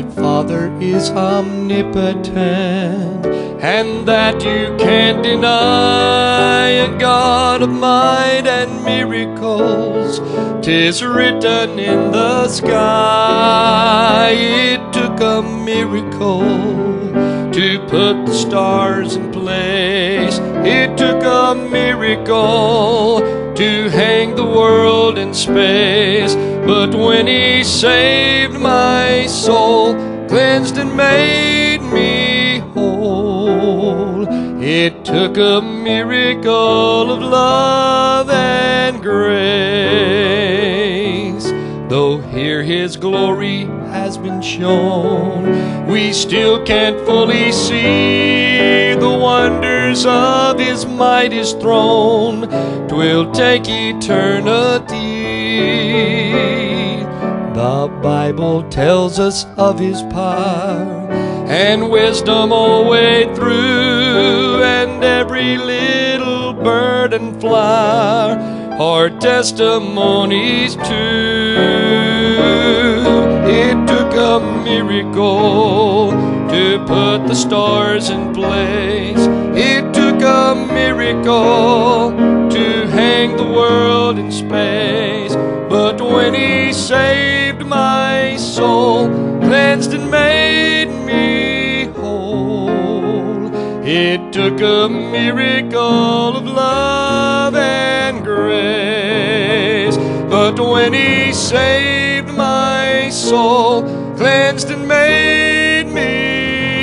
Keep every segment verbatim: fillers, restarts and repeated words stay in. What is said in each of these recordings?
Father is omnipotent, and that you can't deny a God of might and miracles. 'Tis written in the sky. It took a miracle to put the stars in place. It took a miracle to hang the world in space. But when He saved my soul, cleansed and made me whole, it took a miracle of love and grace. Though here His glory has been shown, we still can't fully see the wonders of His mighty throne. 'Twill take eternity. The Bible tells us of His power and wisdom all the way through, and every little bird and flower are testimonies too. It took a miracle to put the stars in place. It took a miracle to hang the world in space. But when He saved my soul, cleansed and made me whole, it took a miracle of love and grace. But when He saved my soul, cleansed and made me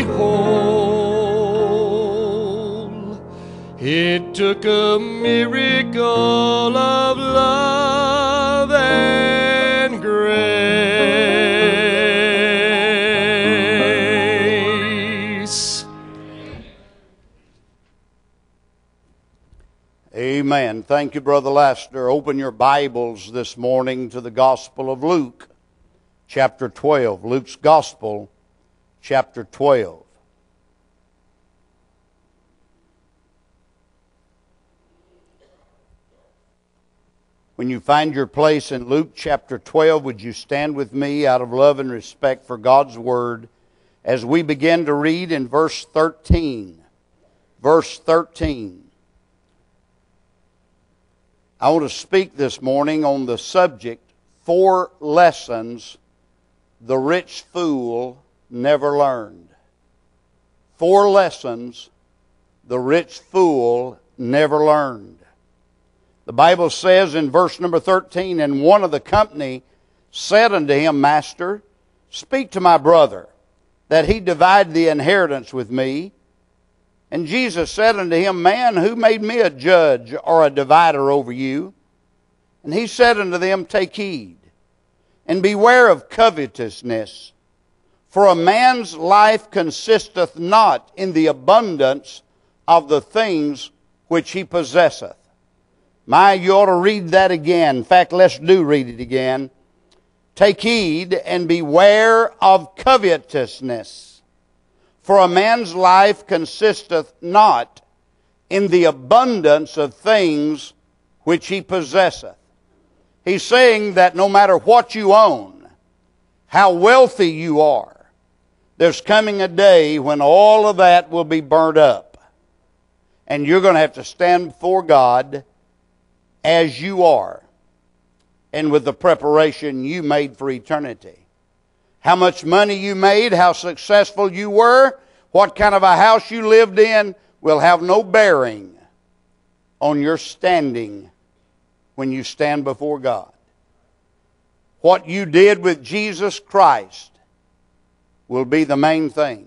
whole, it took a miracle of love and grace. Amen. Thank you, Brother Laster. Open your Bibles this morning to the Gospel of Luke, chapter twelve. Luke's Gospel, chapter twelve. When you find your place in Luke chapter twelve, would you stand with me out of love and respect for God's Word as we begin to read in verse thirteen. Verse thirteen. I want to speak this morning on the subject, Four Lessons the Rich Fool Never Learned. Four lessons the rich fool never learned. The Bible says in verse number thirteen, and one of the company said unto him, Master, speak to my brother, that he divide the inheritance with me. And Jesus said unto him, Man, who made me a judge or a divider over you? And he said unto them, Take heed, and beware of covetousness. For a man's life consisteth not in the abundance of the things which he possesseth. My, you ought to read that again. In fact, let's do read it again. Take heed and beware of covetousness. For a man's life consisteth not in the abundance of things which he possesseth. He's saying that no matter what you own, how wealthy you are, there's coming a day when all of that will be burnt up. And you're going to have to stand before God as you are, and with the preparation you made for eternity. How much money you made, how successful you were, what kind of a house you lived in will have no bearing on your standing when you stand before God. What you did with Jesus Christ will be the main thing.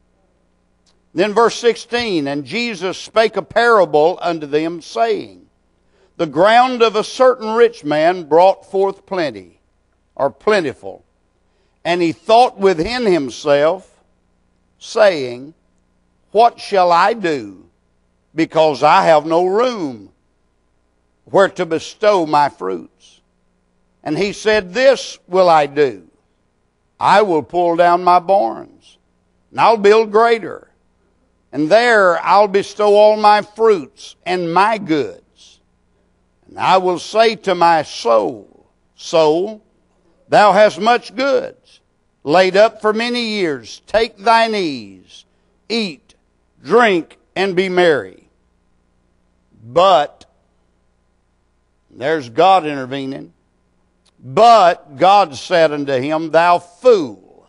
Then verse sixteen, and Jesus spake a parable unto them, saying, The ground of a certain rich man brought forth plenty, or plentiful. And he thought within himself, saying, What shall I do? Because I have no room where to bestow my fruits. And he said, This will I do. I will pull down my barns, and I'll build greater. And there I'll bestow all my fruits and my goods. And I will say to my soul, Soul, thou hast much goods laid up for many years. Take thine ease, eat, drink, and be merry. But, there's God intervening, but God said unto him, thou fool.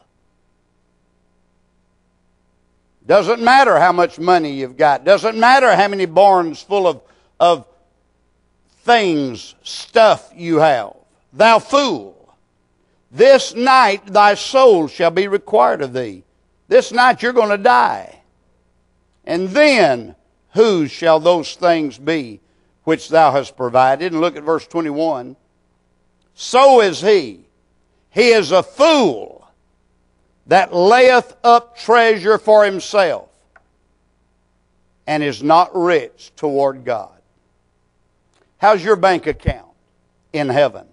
Doesn't matter how much money you've got. Doesn't matter how many barns full of, of things, stuff you have. Thou fool. This night thy soul shall be required of thee. This night you're going to die. And then whose shall those things be which thou hast provided? And look at verse twenty-one. So is he. He is a fool that layeth up treasure for himself and is not rich toward God. How's your bank account in heaven?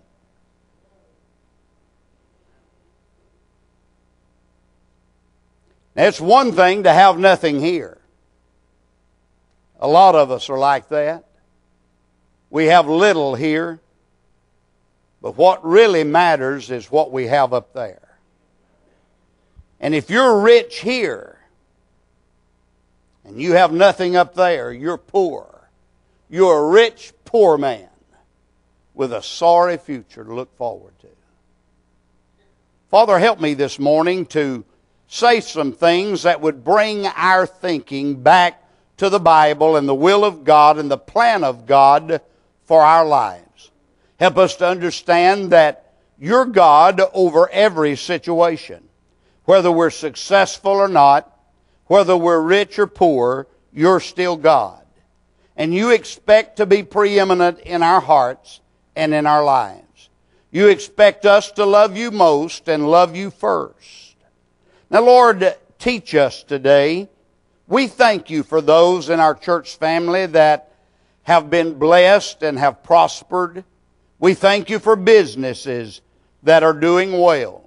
Now, it's one thing to have nothing here. A lot of us are like that. We have little here. But what really matters is what we have up there. And if you're rich here, and you have nothing up there, you're poor. You're a rich, poor man with a sorry future to look forward to. Father, help me this morning to say some things that would bring our thinking back to the Bible and the will of God and the plan of God for our lives. Help us to understand that you're God over every situation. Whether we're successful or not, whether we're rich or poor, you're still God. And you expect to be preeminent in our hearts and in our lives. You expect us to love you most and love you first. Now, Lord, teach us today. We thank you for those in our church family that have been blessed and have prospered. We thank you for businesses that are doing well.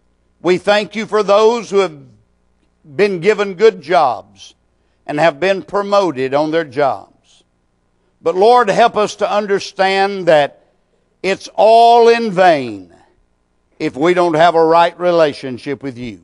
We thank you for those who have been given good jobs and have been promoted on their jobs. But Lord, help us to understand that it's all in vain if we don't have a right relationship with you.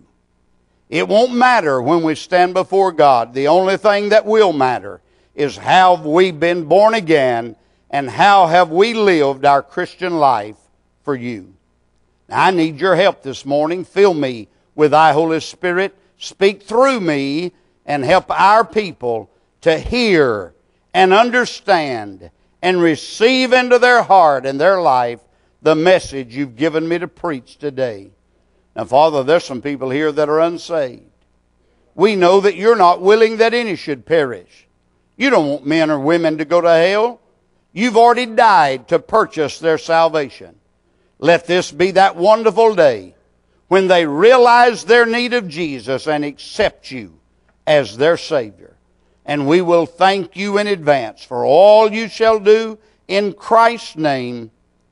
It won't matter when we stand before God. The only thing that will matter is how have we been born again and how have we lived our Christian life for you. Now, I need your help this morning. Fill me with thy Holy Spirit. Speak through me and help our people to hear and understand and receive into their heart and their life the message you've given me to preach today. Now, Father, there's some people here that are unsaved. We know that you're not willing that any should perish. You don't want men or women to go to hell. You've already died to purchase their salvation. Let this be that wonderful day when they realize their need of Jesus and accept you as their Savior. And we will thank you in advance for all you shall do in Christ's name.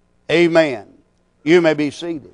Amen. You may be seated.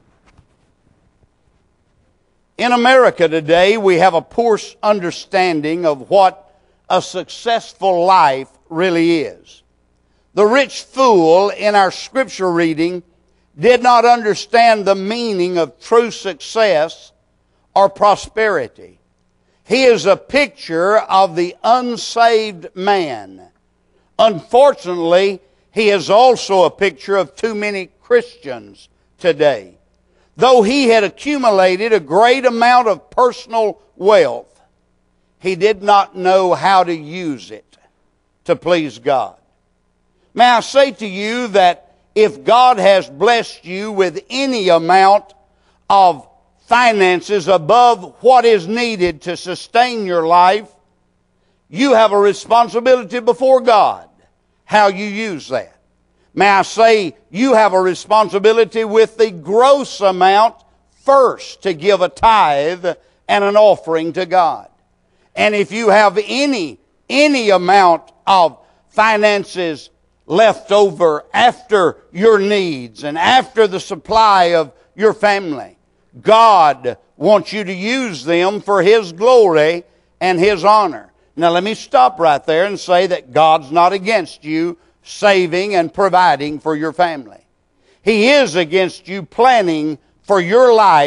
In America today, we have a poor understanding of what a successful life really is. The rich fool in our scripture reading did not understand the meaning of true success or prosperity. He is a picture of the unsaved man. Unfortunately, he is also a picture of too many Christians today. Though he had accumulated a great amount of personal wealth, he did not know how to use it to please God. May I say to you that if God has blessed you with any amount of finances above what is needed to sustain your life, you have a responsibility before God how you use that. May I say, you have a responsibility with the gross amount first to give a tithe and an offering to God. And if you have any, any amount of finances left over after your needs and after the supply of your family, God wants you to use them for His glory and His honor. Now let me stop right there and say that God's not against you saving and providing for your family. He is against you planning for your life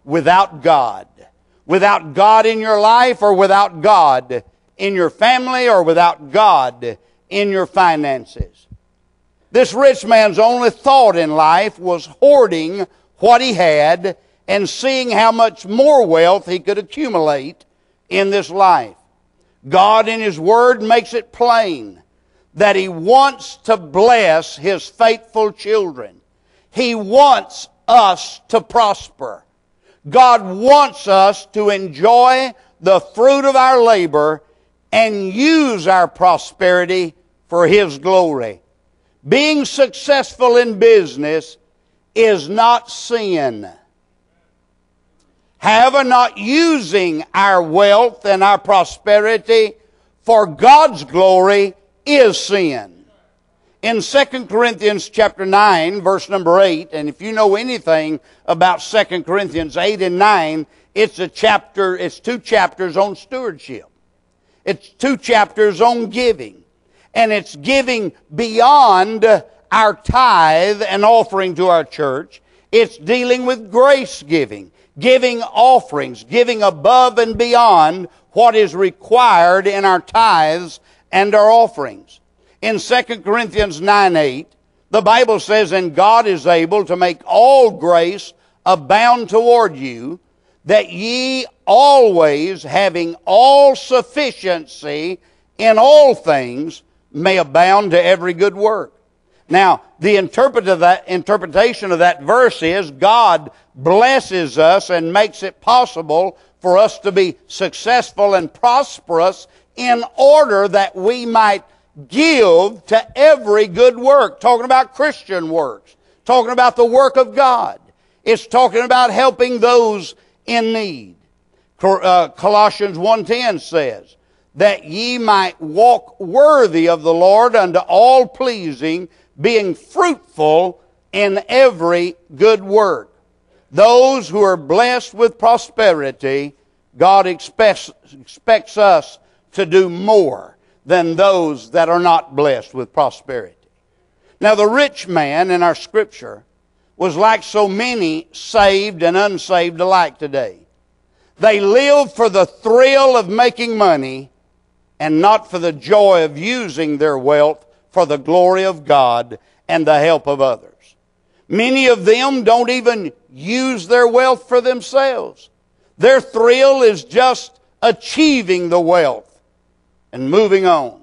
without God. Without God in your life, or without God in your family, or without God in your finances. This rich man's only thought in life was hoarding what he had and seeing how much more wealth he could accumulate in this life. God in His Word makes it plain that He wants to bless His faithful children. He wants us to prosper. God wants us to enjoy the fruit of our labor and use our prosperity for His glory. Being successful in business is not sin. However, not using our wealth and our prosperity for God's glory is sin. In Second Corinthians chapter nine, verse number eight, and if you know anything about Second Corinthians eight and nine, it's a chapter, it's two chapters on stewardship. It's two chapters on giving. And it's giving beyond our tithe and offering to our church. It's dealing with grace giving, giving offerings, giving above and beyond what is required in our tithes and our offerings. In Second Corinthians nine eight, the Bible says, "And God is able to make all grace abound toward you, that ye always, having all sufficiency in all things, may abound to every good work." Now, the interpret of that, interpretation of that verse is God blesses us and makes it possible for us to be successful and prosperous in order that we might give to every good work. Talking about Christian works. Talking about the work of God. It's talking about helping those in need. Colossians one ten says, "That ye might walk worthy of the Lord unto all pleasing, being fruitful in every good work." Those who are blessed with prosperity, God expects, expects us to do more than those that are not blessed with prosperity. Now, the rich man in our scripture was like so many saved and unsaved alike today. They lived for the thrill of making money and not for the joy of using their wealth for the glory of God and the help of others. Many of them don't even use their wealth for themselves. Their thrill is just achieving the wealth and moving on.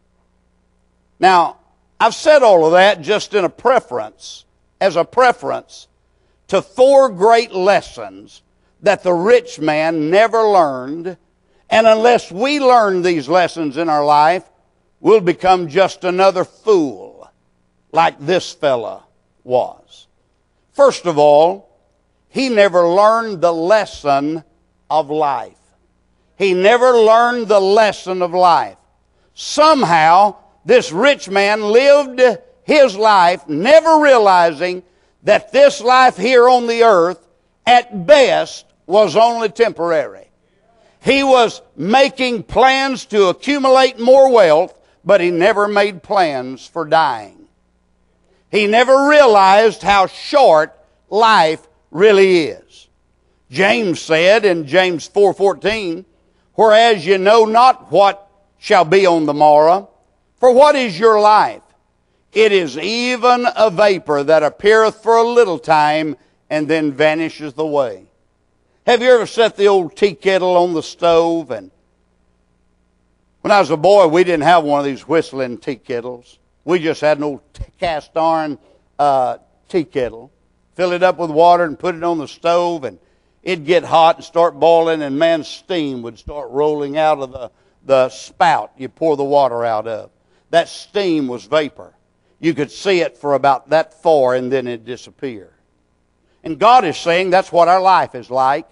Now, I've said all of that just in a preference, as a preference to four great lessons that the rich man never learned. And unless we learn these lessons in our life, we'll become just another fool like this fella was. First of all, he never learned the lesson of life. He never learned the lesson of life. Somehow, this rich man lived his life never realizing that this life here on the earth, at best, was only temporary. He was making plans to accumulate more wealth, but he never made plans for dying. He never realized how short life really is. James said in James four fourteen, "Whereas you know not what shall be on the morrow, for what is your life? It is even a vapor that appeareth for a little time and then vanisheth away." Have you ever set the old tea kettle on the stove? And when I was a boy, we didn't have one of these whistling tea kettles. We just had an old cast iron uh, tea kettle. Fill it up with water and put it on the stove, and it'd get hot and start boiling, and man's steam would start rolling out of the, the spout you pour the water out of. That steam was vapor. You could see it for about that far, and then it'd disappear. And God is saying that's what our life is like.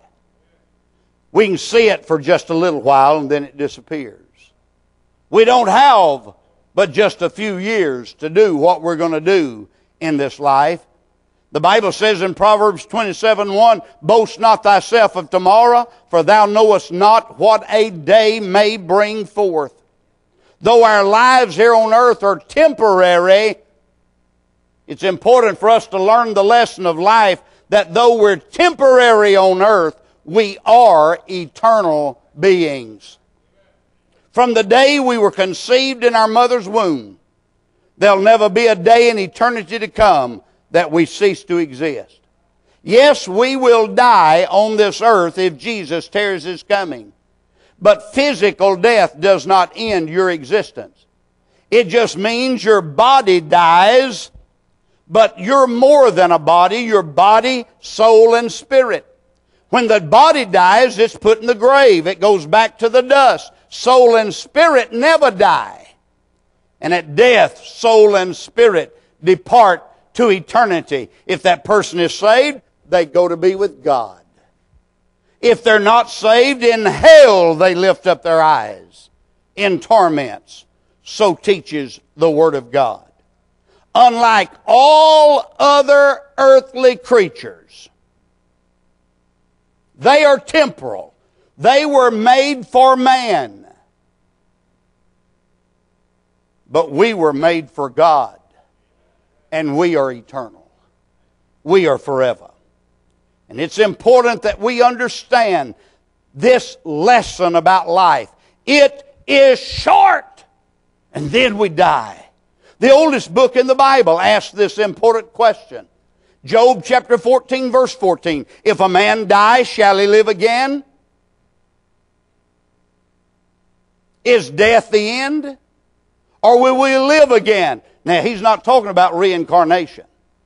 We can see it for just a little while, and then it disappears. We don't have but just a few years to do what we're going to do in this life. The Bible says in Proverbs twenty-seven one, "Boast not thyself of tomorrow, for thou knowest not what a day may bring forth." Though our lives here on earth are temporary, it's important for us to learn the lesson of life that though we're temporary on earth, we are eternal beings. From the day we were conceived in our mother's womb, there'll never be a day in eternity to come that we cease to exist. Yes, we will die on this earth if Jesus tarries his coming. But physical death does not end your existence. It just means your body dies, but you're more than a body. You're body, soul, and spirit. When the body dies, it's put in the grave. It goes back to the dust. Soul and spirit never die. And at death, soul and spirit depart to eternity. If that person is saved, they go to be with God. If they're not saved, in hell they lift up their eyes in torments. So teaches the Word of God. Unlike all other earthly creatures, they are temporal. They were made for man. But we were made for God. And we are eternal. We are forever. And it's important that we understand this lesson about life. It is short. And then we die. The oldest book in the Bible asks this important question. Job chapter fourteen, verse fourteen. If a man die, shall he live again? Is death the end? Or will we live again? Now, he's not talking about reincarnation.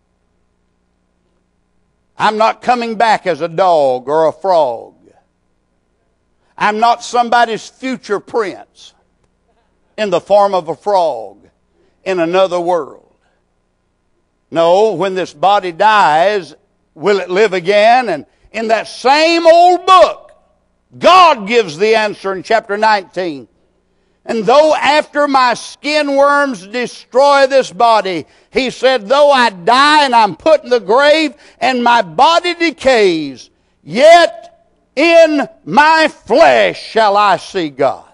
I'm not coming back as a dog or a frog. I'm not somebody's future prince in the form of a frog in another world. No, when this body dies, will it live again? And in that same old book, God gives the answer in chapter nineteen. And though after my skin worms destroy this body, he said, though I die and I'm put in the grave and my body decays, yet in my flesh shall I see God.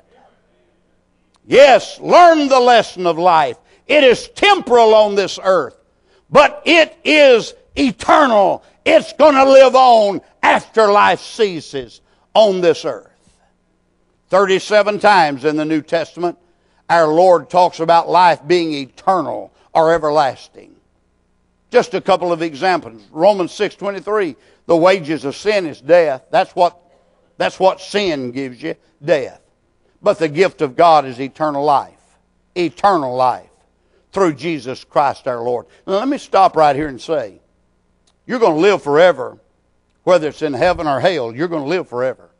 Yes, learn the lesson of life. It is temporal on this earth, but it is eternal. It's going to live on after life ceases on this earth. thirty-seven times in the New Testament, our Lord talks about life being eternal or everlasting. Just a couple of examples. Romans six twenty-three, the wages of sin is death. That's what, that's what sin gives you, death. But the gift of God is eternal life. Eternal life through Jesus Christ our Lord. Now let me stop right here and say, you're going to live forever, whether it's in heaven or hell, you're going to live forever.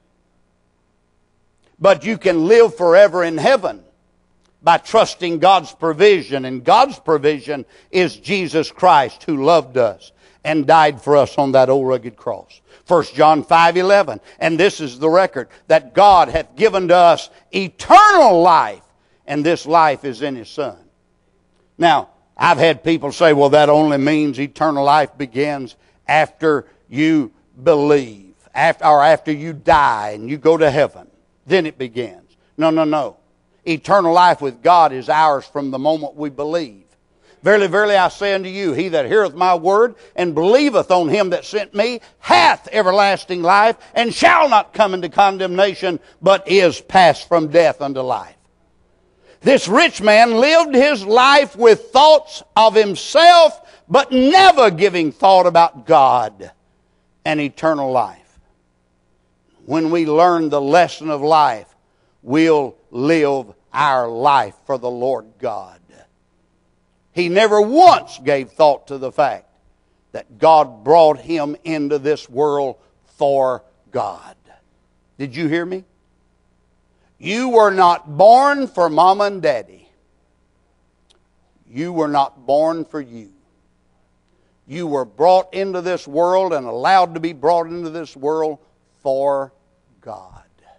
But you can live forever in heaven by trusting God's provision. And God's provision is Jesus Christ, who loved us and died for us on that old rugged cross. First John five eleven. And this is the record, that God hath given to us eternal life, and this life is in His Son. Now, I've had people say, well, that only means eternal life begins after you believe, after, or after you die and you go to heaven. Then it begins. No, no, no. Eternal life with God is ours from the moment we believe. Verily, verily, I say unto you, he that heareth my word and believeth on him that sent me hath everlasting life, and shall not come into condemnation, but is passed from death unto life. This rich man lived his life with thoughts of himself, but never giving thought about God and eternal life. When we learn the lesson of life, we'll live our life for the Lord God. He never once gave thought to the fact that God brought him into this world for God. Did you hear me? You were not born for mom and daddy. You were not born for you. You were brought into this world and allowed to be brought into this world for God.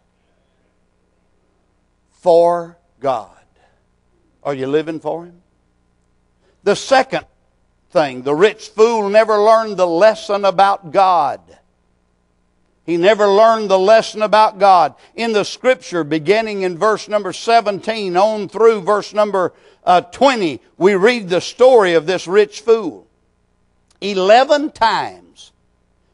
For God. Are you living for Him? The second thing, the rich fool never learned the lesson about God. He never learned the lesson about God. In the Scripture, beginning in verse number seventeen on through verse number uh, twenty, we read the story of this rich fool. Eleven times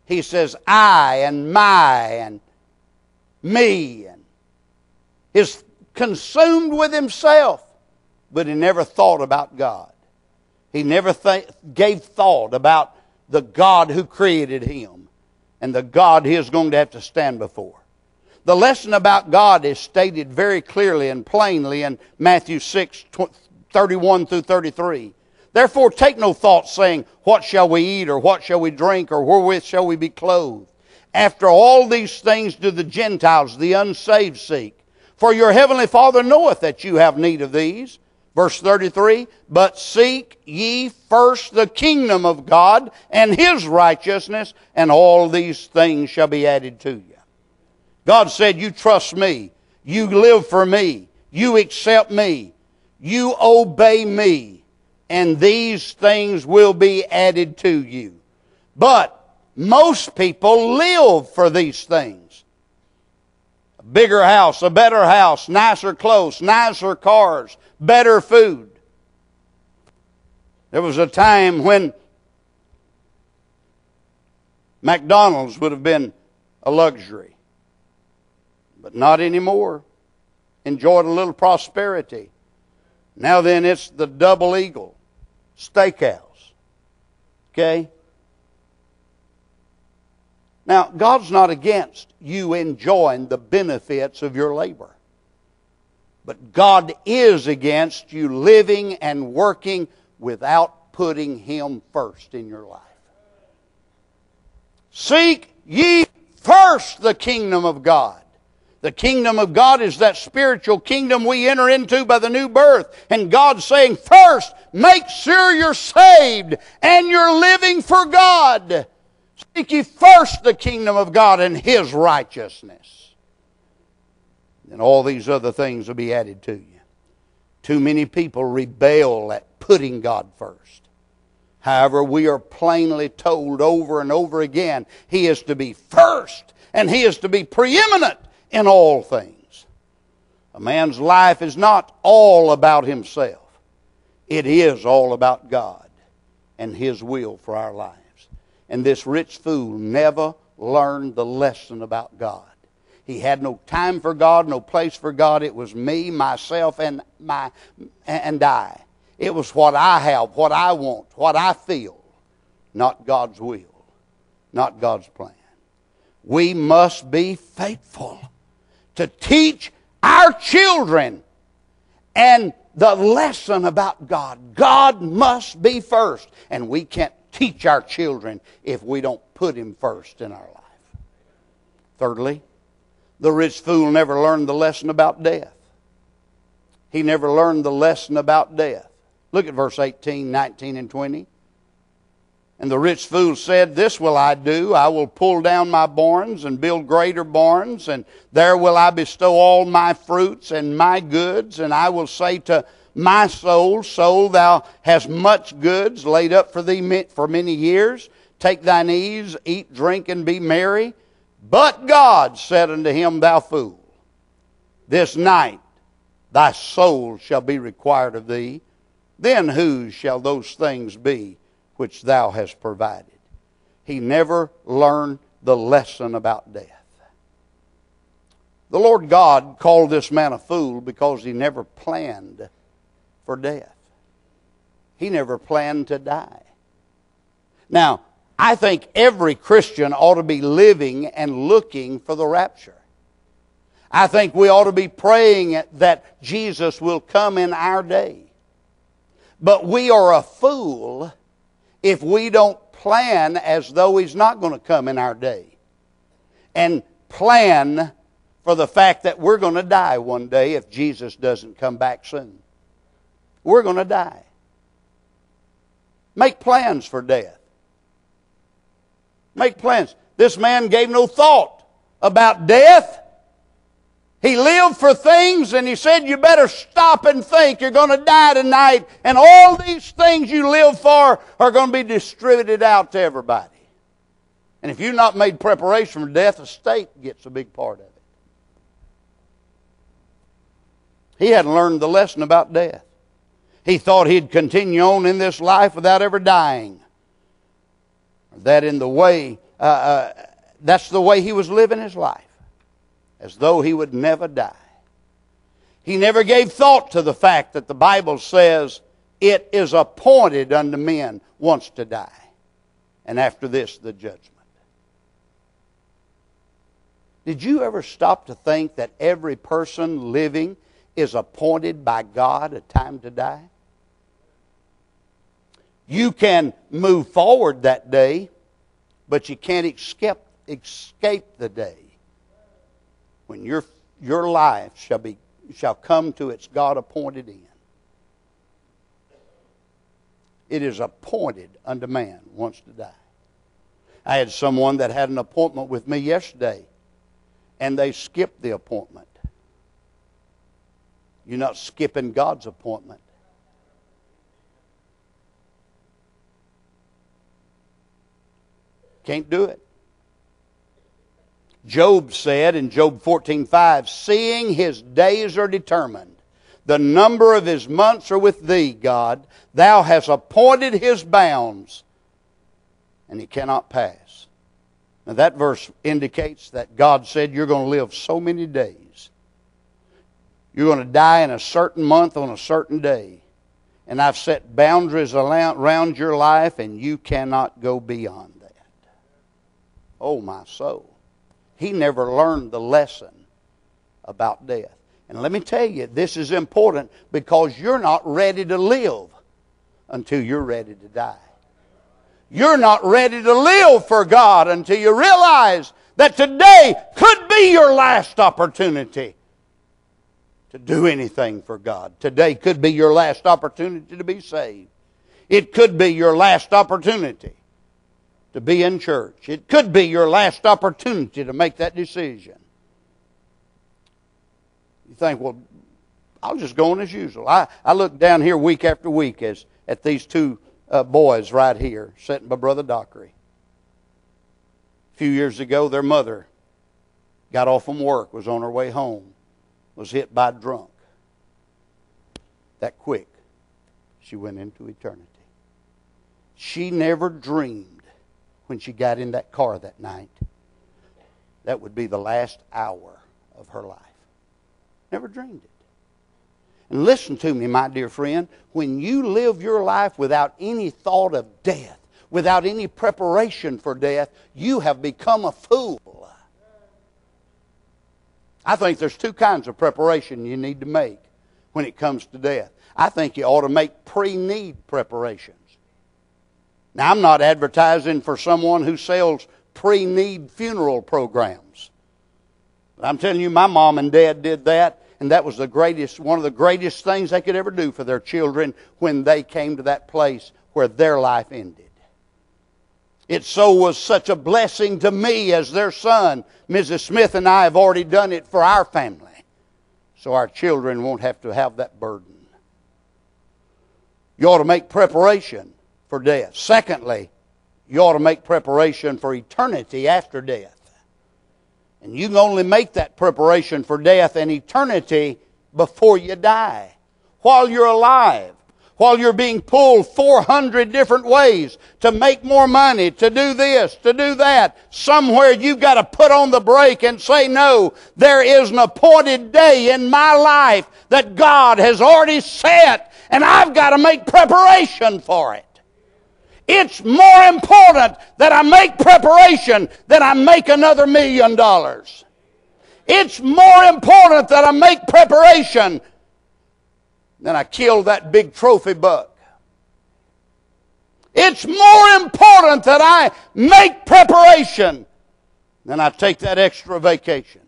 he says I and my and me, and is consumed with himself, but he never thought about God. He never th- gave thought about the God who created him and the God he is going to have to stand before. The lesson about God is stated very clearly and plainly in Matthew six, thirty-one through thirty-three. Therefore take no thought, saying, what shall we eat, or what shall we drink, or wherewith shall we be clothed? After all these things do the Gentiles, the unsaved, seek. For your heavenly Father knoweth that you have need of these. Verse thirty-three, but seek ye first the kingdom of God and his righteousness, and all these things shall be added to you. God said, you trust me, you live for me, you accept me, you obey me, and these things will be added to you. But most people live for these things. A bigger house, a better house, nicer clothes, nicer cars, better food. There was a time when McDonald's would have been a luxury. But not anymore. Enjoyed a little prosperity. Now then, it's the Double Eagle Steakhouse. Okay? Now, God's not against you enjoying the benefits of your labor. But God is against you living and working without putting Him first in your life. Seek ye first the kingdom of God. The kingdom of God is that spiritual kingdom we enter into by the new birth. And God's saying, first, make sure you're saved and you're living for God. Seek ye first the kingdom of God and His righteousness. And all these other things will be added to you. Too many people rebel at putting God first. However, we are plainly told over and over again, He is to be first and He is to be preeminent in all things. A man's life is not all about himself. It is all about God and His will for our lives. And this rich fool never learned the lesson about God. He had no time for God, no place for God. It was me, myself, and my and I. It was what I have, what I want, what I feel, not God's will, not God's plan. We must be faithful to teach our children and the lesson about God. God must be first. And we can't teach our children if we don't put Him first in our life. Thirdly, the rich fool never learned the lesson about death. He never learned the lesson about death. Look at verse eighteen, nineteen, and twenty. And the rich fool said, this will I do. I will pull down my barns and build greater barns, and there will I bestow all my fruits and my goods. And I will say to my soul, soul, thou hast much goods laid up for thee for many years. Take thine ease, eat, drink, and be merry. But God said unto him, thou fool, this night thy soul shall be required of thee. Then whose shall those things be which thou hast provided? He never learned the lesson about death. The Lord God called this man a fool because he never planned for death. He never planned to die. Now, I think every Christian ought to be living and looking for the rapture. I think we ought to be praying that Jesus will come in our day. But we are a fool if we don't plan as though He's not going to come in our day. And plan for the fact that we're going to die one day if Jesus doesn't come back soon. We're going to die. Make plans for death. Make plans. This man gave no thought about death. He lived for things, and he said, you better stop and think. You're going to die tonight, and all these things you live for are going to be distributed out to everybody. And if you've not made preparation for death, the state gets a big part of it. He hadn't learned the lesson about death. He thought he'd continue on in this life without ever dying. That in the way uh, uh, that's the way he was living his life, as though he would never die. He never gave thought to the fact that the Bible says it is appointed unto men once to die, and after this the judgment. Did you ever stop to think that every person living is appointed by God a time to die? You can move forward that day, but you can't escape, escape the day when your, your life shall, be, shall come to its God-appointed end. It is appointed unto man once to die. I had someone that had an appointment with me yesterday, and they skipped the appointment. You're not skipping God's appointment. Can't do it. Job said in Job fourteen five, seeing his days are determined, the number of his months are with thee, God. Thou hast appointed his bounds, and he cannot pass. Now that verse indicates that God said you're going to live so many days. You're going to die in a certain month on a certain day. And I've set boundaries around your life, and you cannot go beyond that. Oh, my soul. He never learned the lesson about death. And let me tell you, this is important because you're not ready to live until you're ready to die. You're not ready to live for God until you realize that today could be your last opportunity to do anything for God. Today could be your last opportunity to be saved. It could be your last opportunity to be in church. It could be your last opportunity to make that decision. You think, well, I'll just go on as usual. I, I look down here week after week as at these two uh, boys right here sitting by Brother Dockery. A few years ago, their mother got off from work, was on her way home, was hit by a drunk. That quick, she went into eternity. She never dreamed when she got in that car that night that would be the last hour of her life. Never dreamed it. And listen to me, my dear friend, when you live your life without any thought of death, without any preparation for death, you have become a fool. I think there's two kinds of preparation you need to make when it comes to death. I think you ought to make pre-need preparations. Now, I'm not advertising for someone who sells pre-need funeral programs. But I'm telling you, my mom and dad did that, and that was the greatest, one of the greatest things they could ever do for their children when they came to that place where their life ended. It so was such a blessing to me as their son. Missus Smith and I have already done it for our family, so our children won't have to have that burden. You ought to make preparation for death. Secondly, you ought to make preparation for eternity after death. And you can only make that preparation for death and eternity before you die. While you're alive. While you're being pulled four hundred different ways to make more money, to do this, to do that. Somewhere you've got to put on the brake and say, no, there is an appointed day in my life that God has already set, and I've got to make preparation for it. It's more important that I make preparation than I make another million dollars. It's more important that I make preparation than I kill that big trophy buck. It's more important that I make preparation than I take that extra vacation.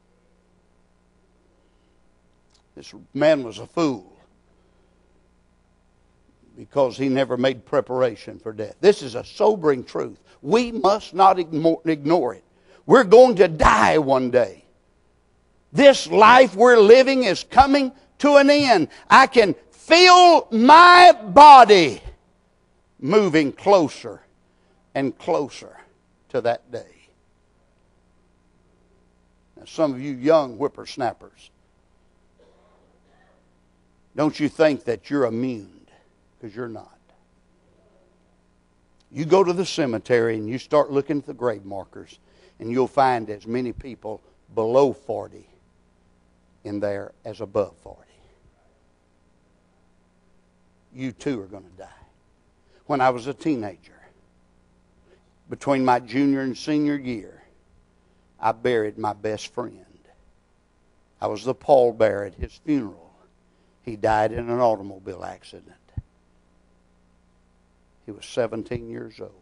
This man was a fool because he never made preparation for death. This is a sobering truth. We must not ignore it. We're going to die one day. This life we're living is coming to an end. I can feel my body moving closer and closer to that day. Now, some of you young whippersnappers, don't you think that you're immune? Because you're not. You go to the cemetery and you start looking at the grave markers, and you'll find as many people below forty in there as above forty. You too are going to die. When I was a teenager, between my junior and senior year, I buried my best friend. I was the pallbearer at his funeral. He died in an automobile accident. He was seventeen years old.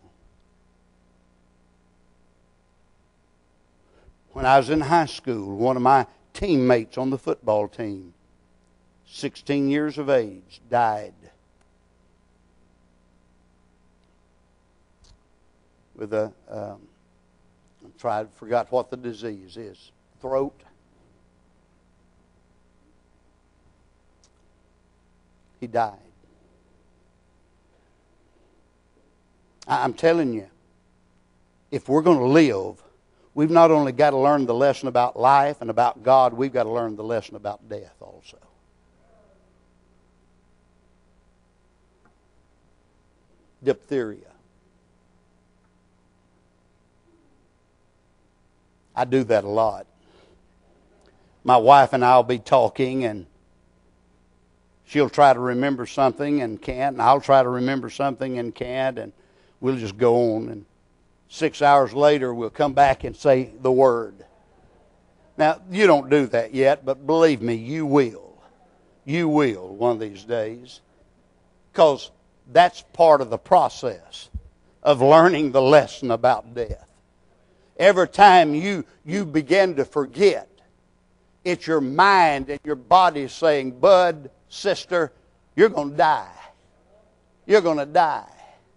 When I was in high school, one of my teammates on the football team, sixteen years of age, died with a, um, I tried, forgot what the disease is, throat. He died. I'm telling you, if we're going to live, we've not only got to learn the lesson about life and about God, we've got to learn the lesson about death also. Diphtheria. I do that a lot. My wife and I will be talking, and she'll try to remember something and can't, and I'll try to remember something and can't, and we'll just go on. And six hours later, we'll come back and say the word. Now, you don't do that yet, but believe me, you will. You will one of these days. Because that's part of the process of learning the lesson about death. Every time you, you begin to forget, it's your mind and your body saying, bud, sister, you're going to die. You're going to die.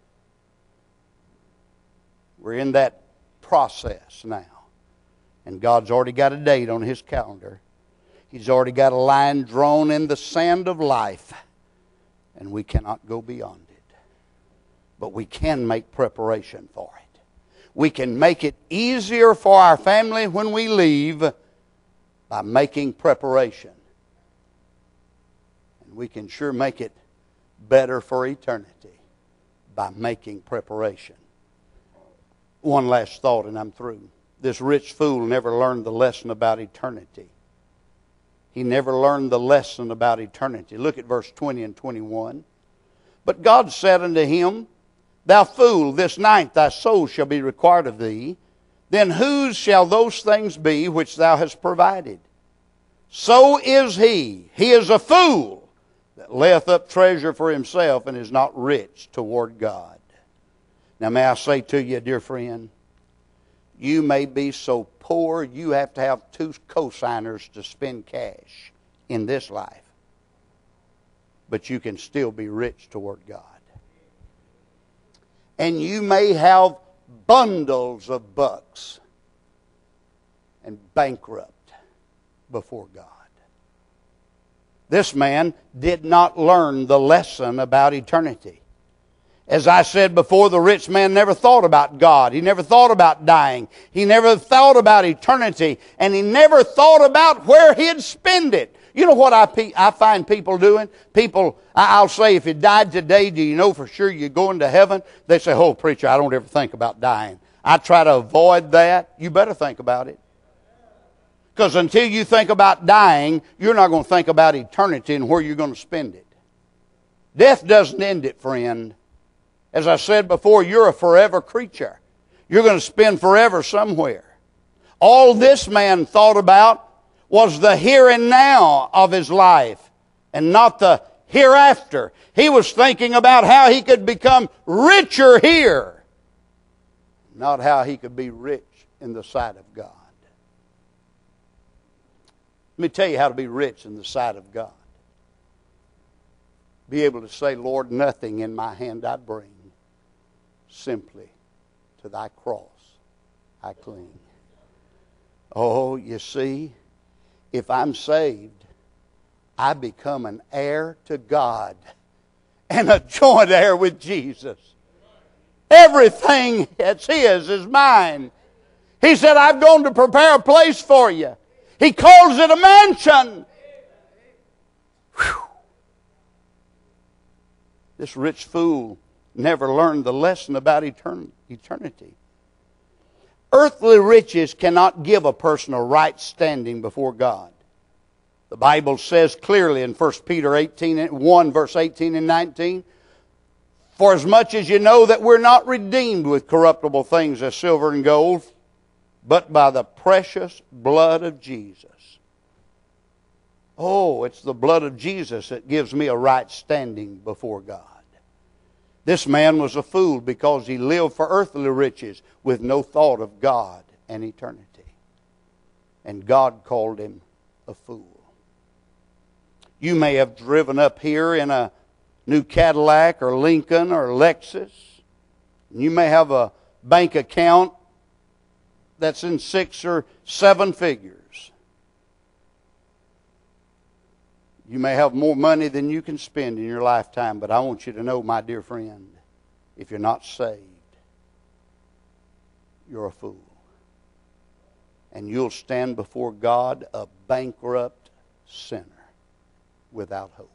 We're in that process now. And God's already got a date on His calendar. He's already got a line drawn in the sand of life. And we cannot go beyond it. But we can make preparation for it. We can make it easier for our family when we leave by making preparation. And we can sure make it better for eternity by making preparation. One last thought and I'm through. This rich fool never learned the lesson about eternity. He never learned the lesson about eternity. Look at verse twenty and twenty-one. But God said unto him, Thou fool, this night thy soul shall be required of thee. Then whose shall those things be which thou hast provided? So is he. He is a fool that layeth up treasure for himself and is not rich toward God. Now may I say to you, dear friend, you may be so poor you have to have two co-signers to spend cash in this life. But you can still be rich toward God. And you may have bundles of bucks and bankrupt before God. This man did not learn the lesson about eternity. As I said before, the rich man never thought about God. He never thought about dying. He never thought about eternity. And he never thought about where he'd spend it. You know what I, I find people doing? People, I'll say, if you died today, do you know for sure you're going to heaven? They say, oh, preacher, I don't ever think about dying. I try to avoid that. You better think about it. Because until you think about dying, you're not going to think about eternity and where you're going to spend it. Death doesn't end it, friend. As I said before, you're a forever creature. You're going to spend forever somewhere. All this man thought about was the here and now of his life and not the hereafter. He was thinking about how he could become richer here, not how he could be rich in the sight of God. Let me tell you how to be rich in the sight of God. Be able to say, Lord, nothing in my hand I bring, simply to thy cross I cling. Oh, you see, if I'm saved, I become an heir to God and a joint heir with Jesus. Everything that's His is mine. He said, I've gone to prepare a place for you. He calls it a mansion. Whew. This rich fool never learned the lesson about etern- eternity. Earthly riches cannot give a person a right standing before God. The Bible says clearly in First Peter eighteen, one, verse eighteen and nineteen, "For as much as you know that we're not redeemed with corruptible things as silver and gold, but by the precious blood of Jesus." Oh, it's the blood of Jesus that gives me a right standing before God. This man was a fool because he lived for earthly riches with no thought of God and eternity. And God called him a fool. You may have driven up here in a new Cadillac or Lincoln or Lexus. You may have a bank account that's in six or seven figures. You may have more money than you can spend in your lifetime, but I want you to know, my dear friend, if you're not saved, you're a fool. And you'll stand before God a bankrupt sinner without hope.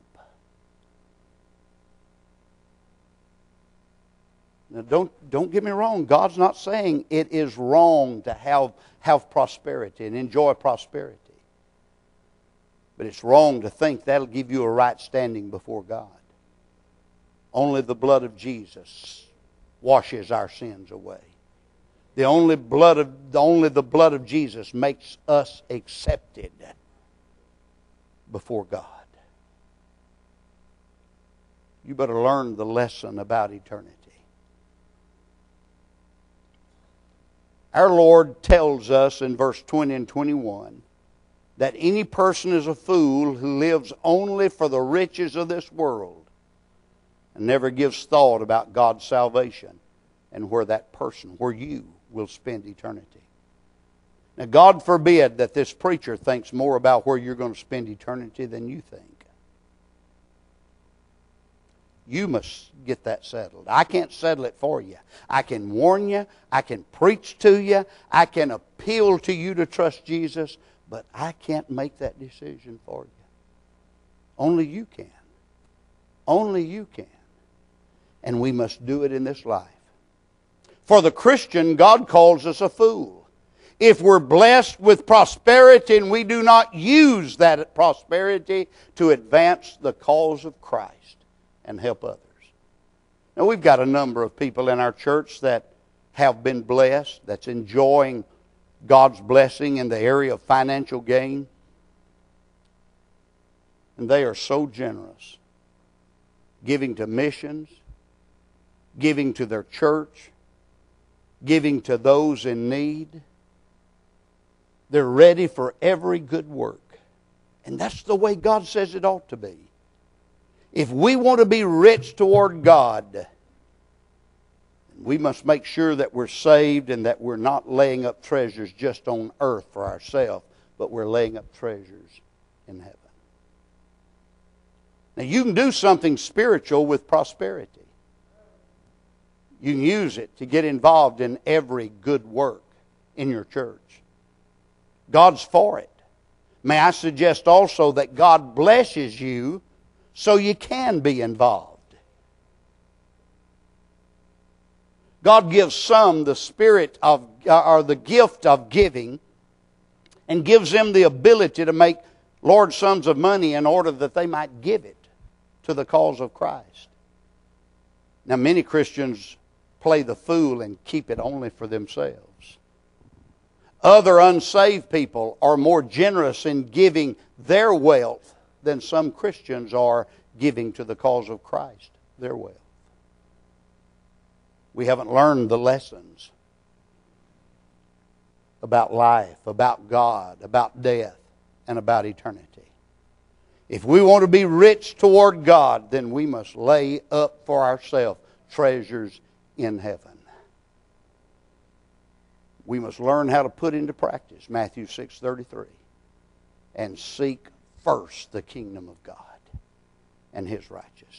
Now, don't, don't get me wrong. God's not saying it is wrong to have, have prosperity and enjoy prosperity. But it's wrong to think that'll give you a right standing before God. Only the blood of Jesus washes our sins away. The only blood of the only the blood of Jesus makes us accepted before God. You better learn the lesson about eternity. Our Lord tells us in verse twenty and twenty-one that any person is a fool who lives only for the riches of this world and never gives thought about God's salvation and where that person, where you will spend eternity. Now, God forbid that this preacher thinks more about where you're going to spend eternity than you think. You must get that settled. I can't settle it for you. I can warn you. I can preach to you. I can appeal to you to trust Jesus. But I can't make that decision for you. Only you can. Only you can. And we must do it in this life. For the Christian, God calls us a fool. If we're blessed with prosperity and we do not use that prosperity to advance the cause of Christ and help others. Now, we've got a number of people in our church that have been blessed, that's enjoying God's blessing in the area of financial gain. And they are so generous, giving to missions, giving to their church, giving to those in need. They're ready for every good work. And that's the way God says it ought to be. If we want to be rich toward God, we must make sure that we're saved and that we're not laying up treasures just on earth for ourselves, but we're laying up treasures in heaven. Now, you can do something spiritual with prosperity. You can use it to get involved in every good work in your church. God's for it. May I suggest also that God blesses you so you can be involved. God gives some the spirit of, or the gift of giving, and gives them the ability to make large sums of money in order that they might give it to the cause of Christ. Now, many Christians play the fool and keep it only for themselves. Other unsaved people are more generous in giving their wealth than some Christians are giving to the cause of Christ, their wealth. We haven't learned the lessons about life, about God, about death, and about eternity. If we want to be rich toward God, then we must lay up for ourselves treasures in heaven. We must learn how to put into practice Matthew six thirty-three and seek first the kingdom of God and His righteousness.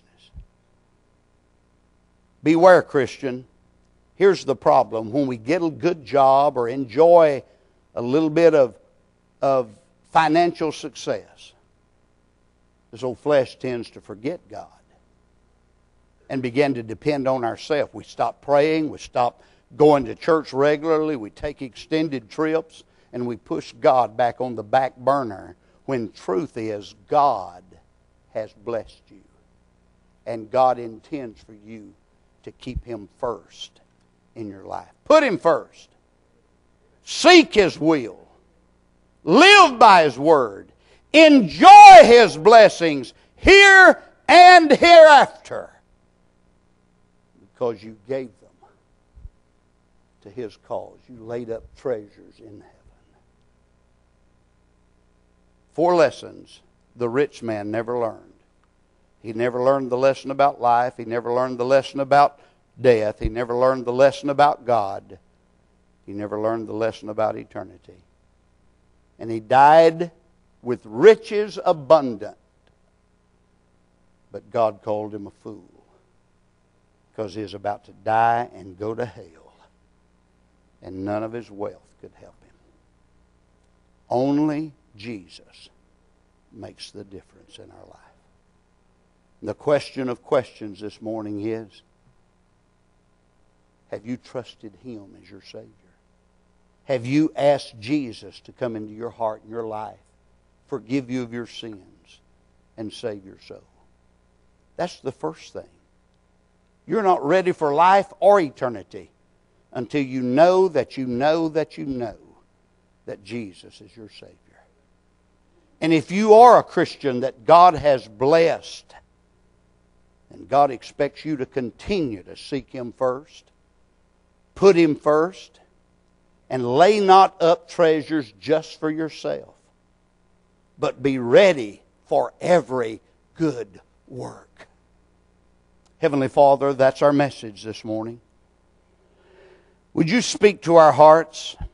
Beware, Christian. Here's the problem. When we get a good job or enjoy a little bit of, of financial success, this old flesh tends to forget God. and began to depend on ourselves. We stopped praying. We stopped going to church regularly. We take extended trips, and we push God back on the back burner, when truth is God has blessed you. And God intends for you to keep Him first in your life. Put Him first. Seek His will. Live by His Word. Enjoy His blessings here and hereafter, because you gave them to His cause. You laid up treasures in heaven. Four lessons the rich man never learned. He never learned the lesson about life. He never learned the lesson about death. He never learned the lesson about God. He never learned the lesson about eternity. And he died with riches abundant. But God called him a fool, because he was about to die and go to hell, and none of his wealth could help him. Only Jesus makes the difference in our life. The question of questions this morning is, have you trusted Him as your Savior? Have you asked Jesus to come into your heart and your life, forgive you of your sins, and save your soul? That's the first thing. You're not ready for life or eternity until you know that you know that you know that Jesus is your Savior. And if you are a Christian that God has blessed, and God expects you to continue to seek Him first, put Him first, and lay not up treasures just for yourself, but be ready for every good work. Heavenly Father, that's our message this morning. Would you speak to our hearts?